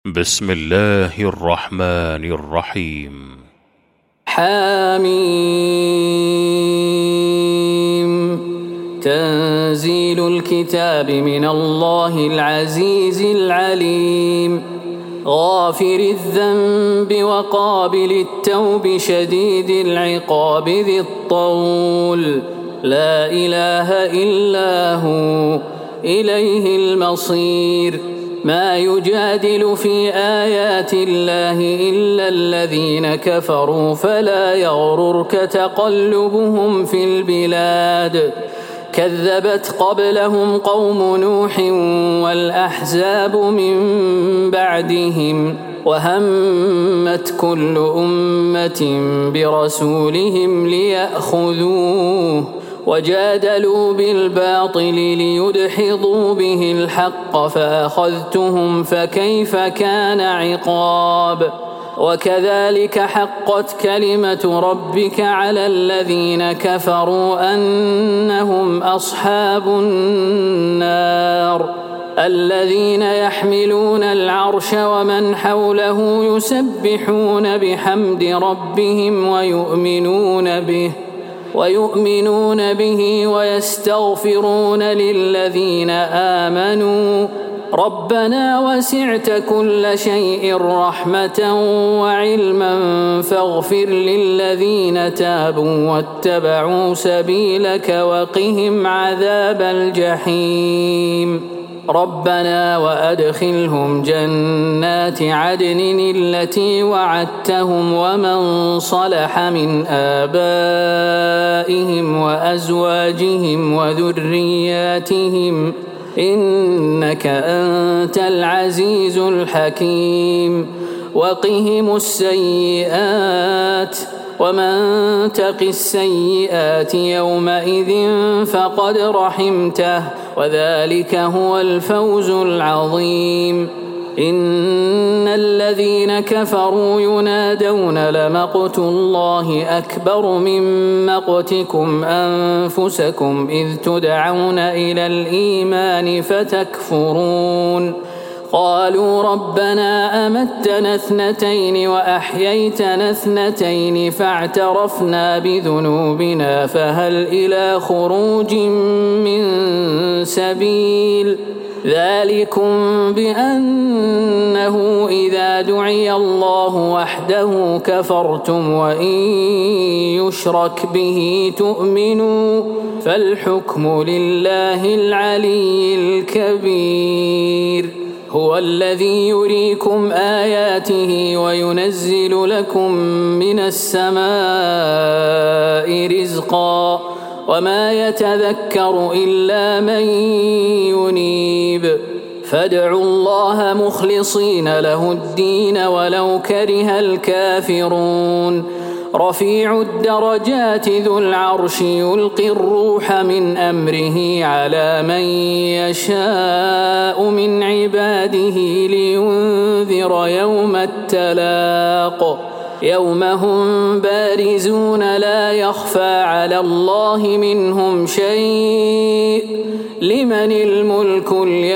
بسم الله الرحمن الرحيم. حميم. تنزيل الكتاب من الله العزيز العليم. غافر الذنب وقابل التوب شديد العقاب ذي الطول. لا إله إلا هو إليه المصير. ما يجادل في آيات الله إلا الذين كفروا فلا يغررك تقلبهم في البلاد. كذبت قبلهم قوم نوح والأحزاب من بعدهم وهمت كل أمة برسولهم ليأخذوه وجادلوا بالباطل ليدحضوا به الحق فأخذتهم فكيف كان عقاب. وكذلك حقت كلمة ربك على الذين كفروا أنهم أصحاب النار. الذين يحملون العرش ومن حوله يسبحون بحمد ربهم ويؤمنون به ويستغفرون للذين آمنوا ربنا وسعت كل شيء رحمة وعلما فاغفر للذين تابوا واتبعوا سبيلك وقهم عذاب الجحيم. ربنا وأدخلهم جنات عدن التي وعدتهم ومن صلح من آبائهم وأزواجهم وذرياتهم إنك أنت العزيز الحكيم. وقهم السيئات ومن تق السيئات يومئذ فقد رحمته وذلك هو الفوز العظيم. إن الذين كفروا ينادون لمقت الله أكبر من مقتكم أنفسكم إذ تدعون إلى الإيمان فتكفرون. قالوا ربنا أمتنا اثنتين وأحييتنا اثنتين فاعترفنا بذنوبنا فهل إلى خروج من سبيل. ذلكم بأنه إذا دعي الله وحده كفرتم وإن يشرك به تؤمنوا فالحكم لله العلي الكبير. هو الذي يريكم آياته وينزل لكم من السماء رزقا وما يتذكر إلا من ينيب. فادعوا الله مخلصين له الدين ولو كره الكافرون. رفيع الدرجات ذو العرش يلقي الروح من أمره على من يشاء من عباده لينذر يوم التلاق. يوم هم بارزون لا يخفى على الله منهم شيء. لمن الملك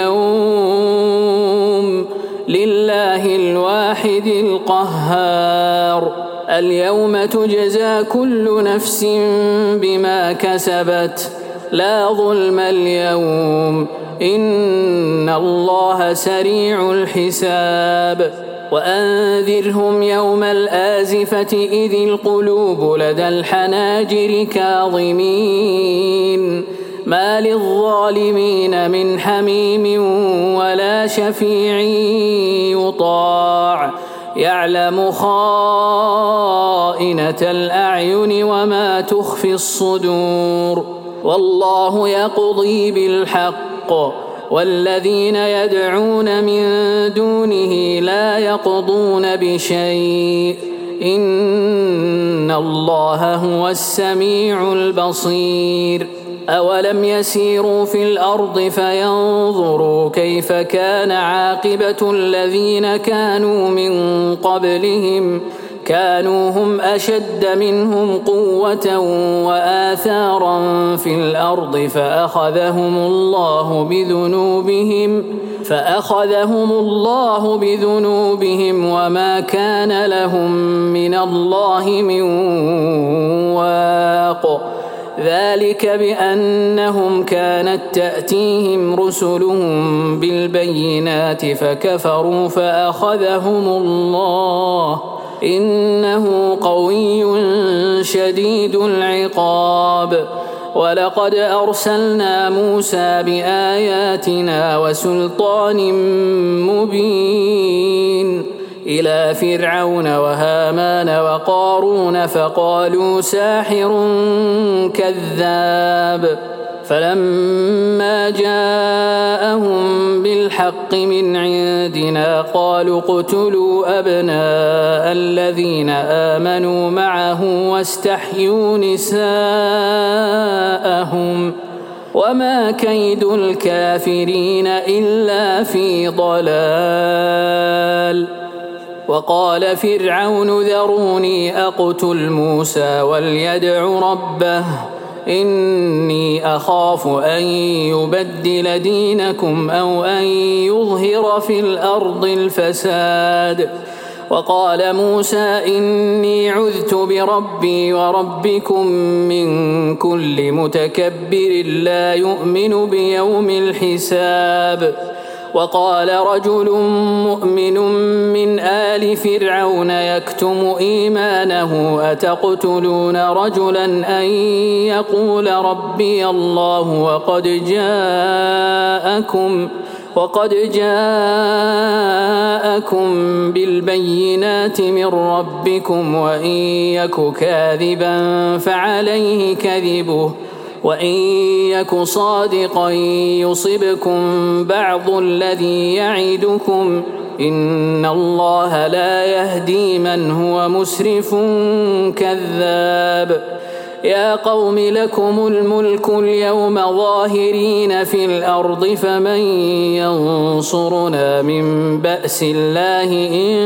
اليوم؟ لله الواحد القهار. اليوم تجزى كل نفس بما كسبت لا ظلم اليوم إن الله سريع الحساب. وأنذرهم يوم الآزفة إذ القلوب لدى الحناجر كاظمين ما للظالمين من حميم ولا شفيع يطاع. يعلم خائنة الأعين وما تخفي الصدور. والله يقضي بالحق والذين يدعون من دونه لا يقضون بشيء إن الله هو السميع البصير. أولم يسيروا في الأرض فينظروا كيف كان عاقبة الذين كانوا من قبلهم كانوا هم أشد منهم قوة وآثارا في الأرض فأخذهم الله بذنوبهم فأخذهم الله بذنوبهم وما كان لهم من الله من واق. ذلك بأنهم كانت تأتيهم رسلهم بالبينات فكفروا فأخذهم الله إنه قوي شديد العقاب. ولقد أرسلنا موسى بآياتنا وسلطان مبين إلى فرعون وهامان وقارون فقالوا ساحر كذاب. فلما جاءهم بالحق من عندنا قالوا اقتلوا أبناء الذين آمنوا معه واستحيوا نساءهم وما كيد الكافرين إلا في ضلال. وقال فرعون ذروني أقتل موسى وليدع ربه إني أخاف أن يبدل دينكم أو أن يظهر في الأرض الفساد. وقال موسى إني عذت بربي وربكم من كل متكبر لا يؤمن بيوم الحساب. وقال رجل مؤمن من آل فرعون يكتم إيمانه أتقتلون رجلا أن يقول ربي الله وقد جاءكم بالبينات من ربكم وإن يك كاذبا فعليه كذبه وإن يك صادقا يصبكم بعض الذي يعدكم إن الله لا يهدي من هو مسرف كذاب. يا قوم لكم الملك اليوم ظاهرين في الأرض فمن ينصرنا من بأس الله إن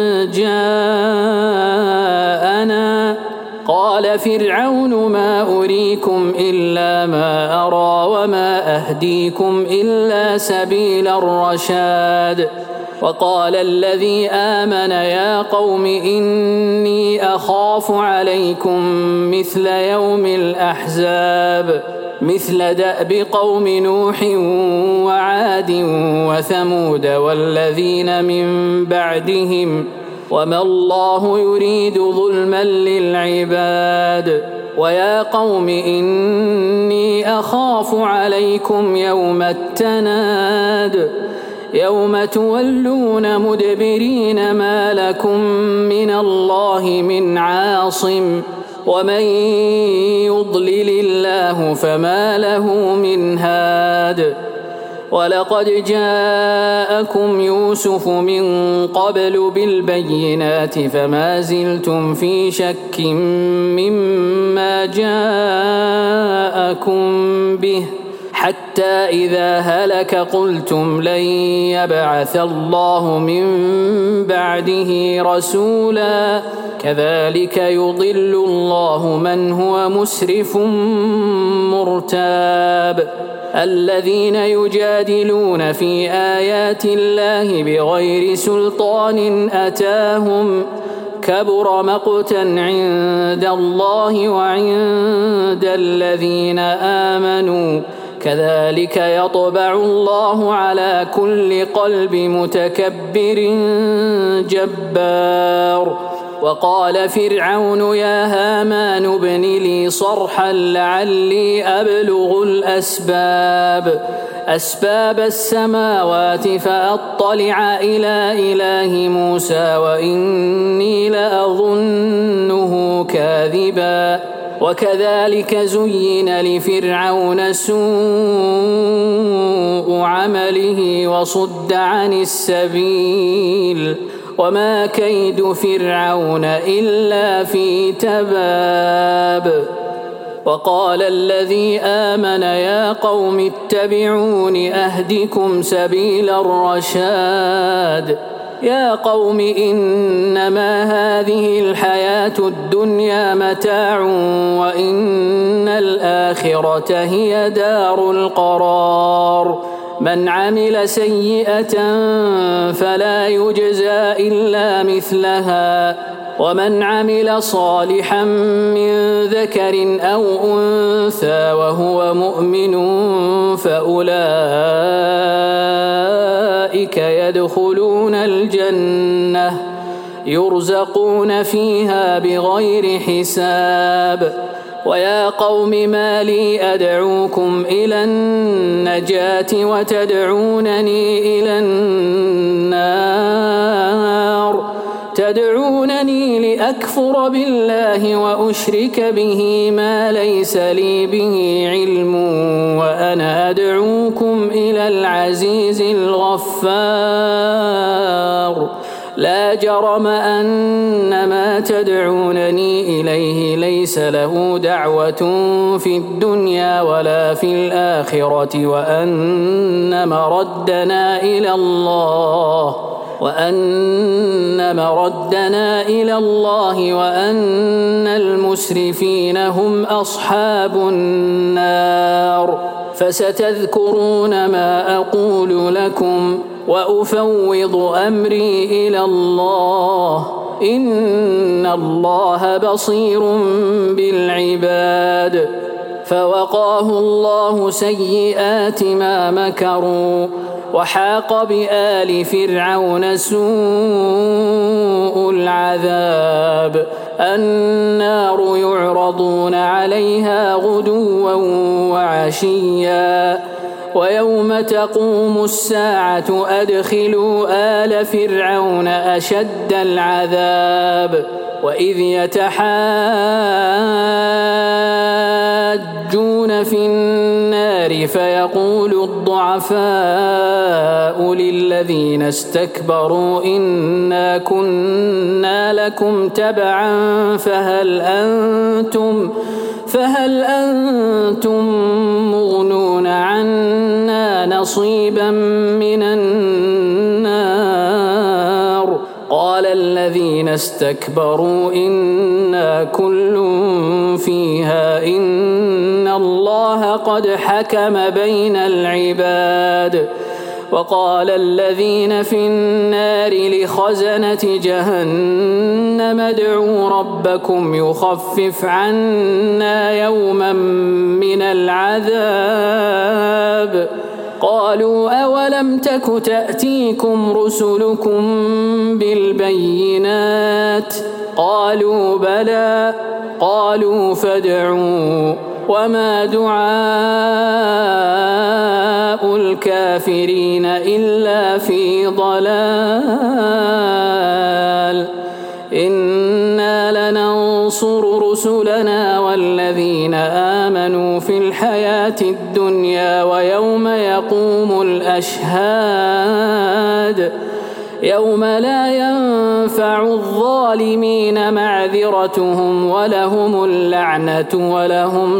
جاءنا. قال فرعون ما أريكم إلا ما أرى وما أهديكم إلا سبيل الرشاد. وقال الذي آمن يا قوم إني أخاف عليكم مثل يوم الأحزاب مثل دأب قوم نوح وعاد وثمود والذين من بعدهم وما الله يريد ظلما للعباد. ويا قوم إني أخاف عليكم يوم التناد يوم تولون مدبرين ما لكم من الله من عاصم ومن يضلل الله فما له من هاد. ولقد جاءكم يوسف من قبل بالبينات فما زلتم في شك مما جاءكم به حتى إذا هلك قلتم لن يبعث الله من بعده رسولا كذلك يضل الله من هو مسرف مرتاب. الذين يجادلون في آيات الله بغير سلطان أتاهم كبر مقتا عند الله وعند الذين آمنوا كذلك يطبع الله على كل قلب متكبر جبار. وقال فرعون يا هامان ابن لي صرحا لعلي أبلغ أسباب السماوات فأطلع إلى إله موسى وإني لأظنه كاذبا. وكذلك زين لفرعون سوء عمله وصد عن السبيل وما كيد فرعون إلا في تباب. وقال الذي آمن يا قوم اتبعون أهدكم سبيل الرشاد. يا قوم إنما هذه الحياة الدنيا متاع وإن الآخرة هي دار القرار. من عمل سيئة فلا يجزى إلا مثلها ومن عمل صالحا من ذكر أو أنثى وهو مؤمن فأولئك يدخلون الجنة يرزقون فيها بغير حساب ويا قوم ما لي أدعوكم إلى النجاة وتدعونني إلى النار تدعونني لأكفر بالله وأشرك به ما ليس لي به علم وأنا أدعوكم إلى العزيز الغفار لا جرم أن ما تدعونني إليه ليس له دعوة في الدنيا ولا في الآخرة وأن مردنا إلى الله وأن المسرفين هم أصحاب النار فستذكرون ما أقول لكم وأفوض أمري إلى الله إن الله بصير بالعباد فوقاه الله سيئات ما مكروا وحاق بآل فرعون سوء العذاب النار يعرضون عليها غدوا وعشيا ويوم تقوم الساعة أدخلوا آل فرعون أشد العذاب وإذ يتحاجون في النار فيقول الضعفاء للذين استكبروا إنا كنا لكم تبعا فهل أنتم مغنون عنا نصيبا من النار قال الذين استكبروا إنا كل فيها إن الله قد حكم بين العباد وقال الذين في النار لخزنة جهنم ادعوا ربكم يخفف عنا يوما من العذاب قالوا أولم تك تأتيكم رسلكم بالبينات قالوا بلى قالوا فادعوا وما دعاء الكافرين إلا في ضلال إنا لننصر رسلنا والذين آمنوا في الحياة الدنيا ويوم يقوم الأشهاد يوم لا ينفع الظالمين معذرتهم ولهم اللعنة ولهم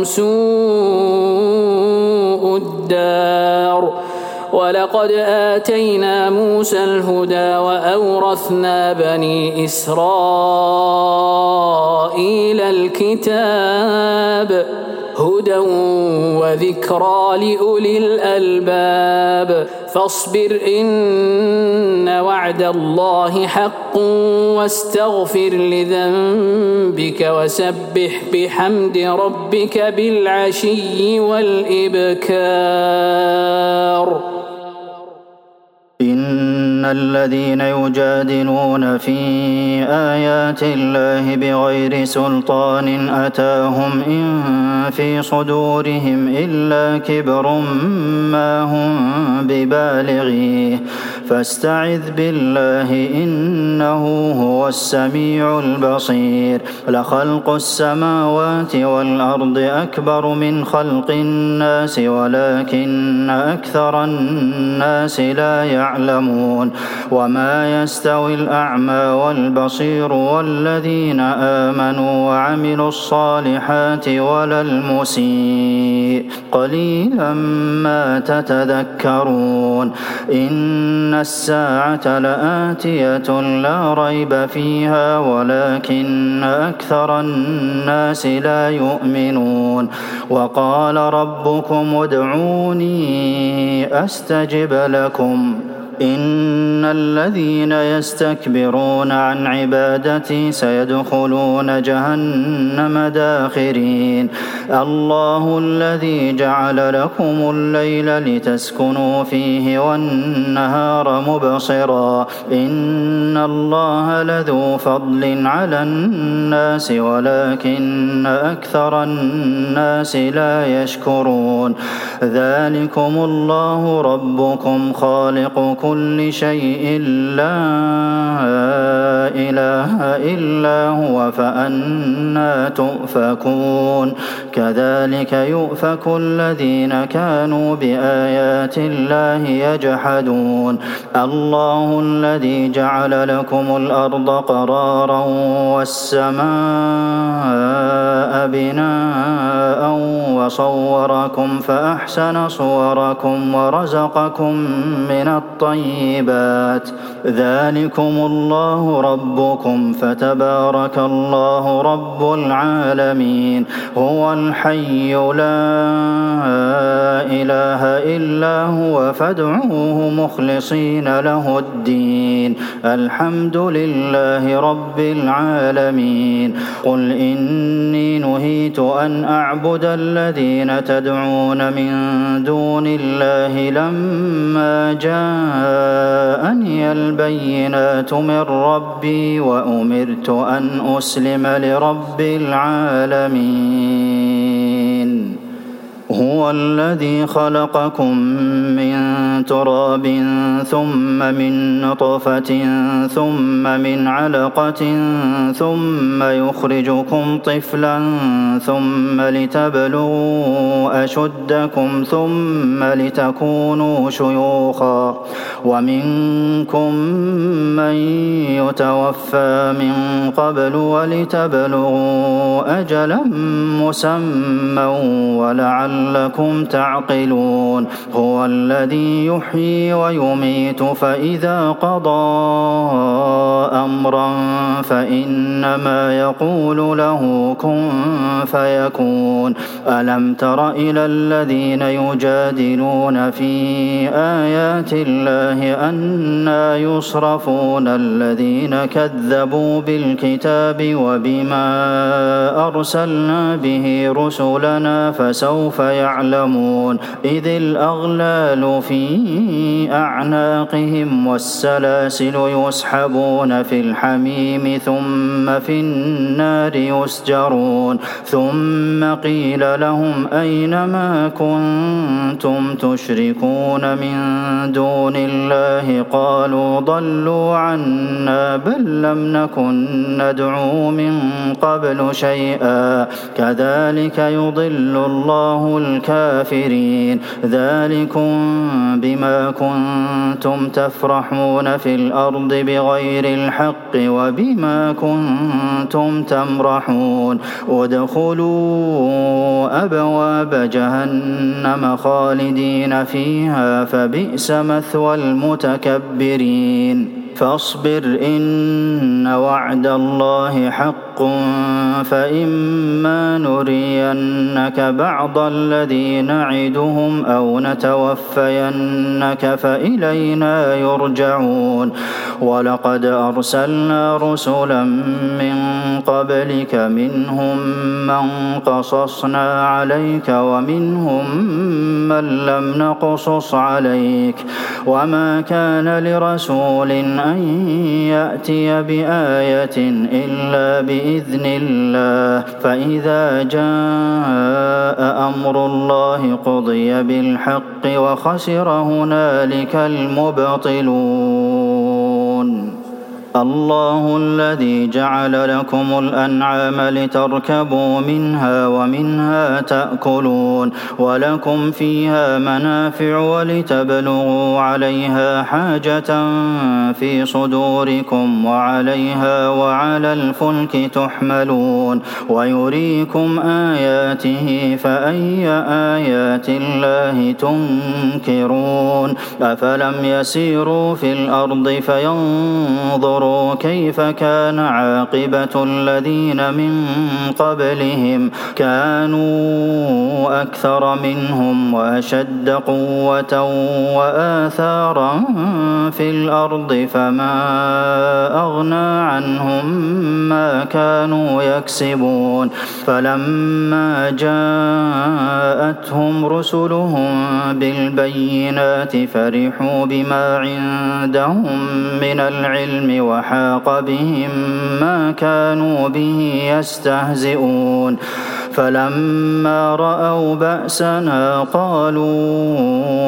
سوء الدار ولقد آتينا موسى الهدى وأورثنا بني إسرائيل الكتاب هدى وذكرى لأولي الألباب فاصبر إن وعد الله حق واستغفر لذنبك وسبح بحمد ربك بالعشي والإبكار إن الذين يجادلون في آيات الله بغير سلطان أتاهم إن في صدورهم إلا كبر ما هم ببالغيه فاستعذ بالله إنه هو السميع البصير لخلق السماوات والأرض أكبر من خلق الناس ولكن أكثر الناس لا يعلمون وما يستوي الأعمى والبصير والذين آمنوا وعملوا الصالحات ولا المسيء قليلا ما تتذكرون يعلمون إن الساعة لآتية لا ريب فيها ولكن أكثر الناس لا يؤمنون وقال ربكم ادعوني أستجب لكم إن الذين يستكبرون عن عبادتي سيدخلون جهنم داخرين الله الذي جعل لكم الليل لتسكنوا فيه والنهار مبصرا إن الله لذو فضل على الناس ولكن أكثر الناس لا يشكرون ذلكم الله ربكم خالق كل شيء لا إله إلا هو فأنى تؤفكون كذلك يؤفك الذين كانوا بآيات الله يجحدون الله الذي جعل لكم الأرض قرارا والسماء بناء وصوركم فأحسن صوركم ورزقكم من الطيبات ذلكم الله ربكم فتبارك الله رب العالمين هو الحي لا إله إلا هو فادعوه مخلصين له الدين الحمد لله رب العالمين قل إني نهيت أن أعبد الذين تدعون من دون الله لما جاءني البينات من ربي وأمرت أن أسلم لرب العالمين هو الذي خلقكم من تراب ثم من نطفة ثم من علقة ثم يخرجكم طفلا ثم لتبلغوا أشدكم ثم لتكونوا شيوخا ومنكم من يتوفى من قبل ولتبلغوا أجلا مسمى ولعلكم تعقلون هو الذي يحيي ويميت فإذا قضى أمرا فإنما يقول له كن فيكون ألم تر إلى الذين يجادلون في آيات الله أنى يصرفون الذين كذبوا بالكتاب وبما أرسلنا به رسلنا فسوف يعلمون إذ الأغلال في أعناقهم والسلاسل يسحبون في الحميم ثم في النار يسجرون ثم قيل لهم أين ما كنتم تشركون من دون الله قالوا ضلوا عنا بل لم نكن ندعو من قبل شيئا كذلك يضل الله الكافرين ذلكم بما كنتم تفرحون في الأرض بغير الحق وبما كنتم تمرحون ادخلوا أبواب جهنم خالدين فيها فبئس مثوى المتكبرين فاصبر إن وعد الله حق فإما نرينك بعض الذي نعدهم أو نتوفينك فإلينا يرجعون ولقد أرسلنا رسلا من قبلك منهم من قصصنا عليك ومنهم من لم نقصص عليك وما كان لرسول أن يأتي بآية إلا بإذن الله فإذا جاء أمر الله قضي بالحق وخسر هنالك المبطلون الله الذي جعل لكم الأنعام لتركبوا منها ومنها تأكلون ولكم فيها منافع ولتبلغوا عليها حاجة في صدوركم وعليها وعلى الفلك تحملون ويريكم آياته فأي آيات الله تنكرون أفلم يسيروا في الأرض فينظروا كيف كان عاقبة الذين من قبلهم كانوا أكثر منهم وأشد قوة وآثارا في الأرض فما أغنى عنهم ما كانوا يكسبون فلما جاءتهم رسلهم بالبينات فرحوا بما عندهم من العلم وحاق بهم ما كانوا به يستهزئون فلما رأوا بأسنا قالوا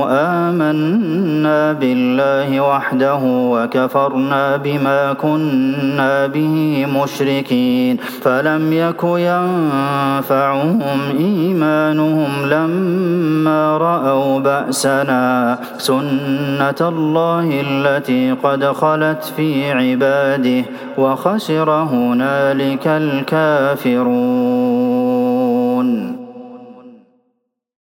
آمنا بالله وحده وكفرنا بما كنا به مشركين فلم يك ينفعهم إيمانهم لما رأوا بأسنا سنة الله التي قد خلت في عباده وخسر هنالك الكافرون